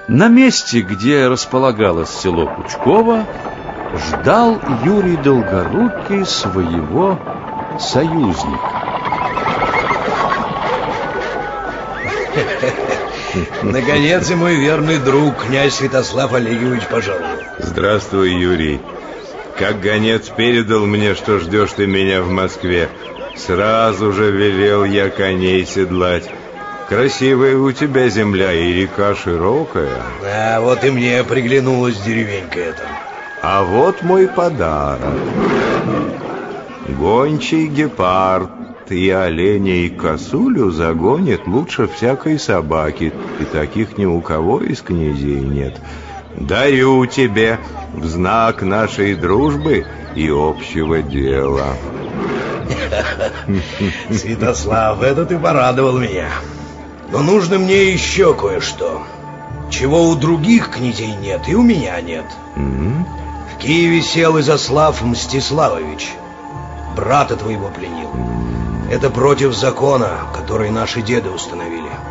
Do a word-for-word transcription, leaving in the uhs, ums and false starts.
На месте, где располагалось село Пучково, ждал Юрий Долгорукий своего союзника. Наконец и мой верный друг, князь Святослав Олегович, пожаловал. Здравствуй, Юрий. Как гонец передал мне, что ждешь ты меня в Москве, сразу же велел я коней седлать. Красивая у тебя земля и река широкая. А вот и мне приглянулась деревенька эта. А вот мой подарок. Гончий гепард и оленя и косулю загонит лучше всякой собаки, и таких ни у кого из князей нет. Дарю тебе в знак нашей дружбы и общего дела. Святослав, это ты порадовал меня. Но нужно мне еще кое-что, чего у других князей нет и у меня нет. Mm-hmm. В Киеве сел Изяслав Мстиславович, брата твоего пленил. Mm-hmm. Это против закона, который наши деды установили.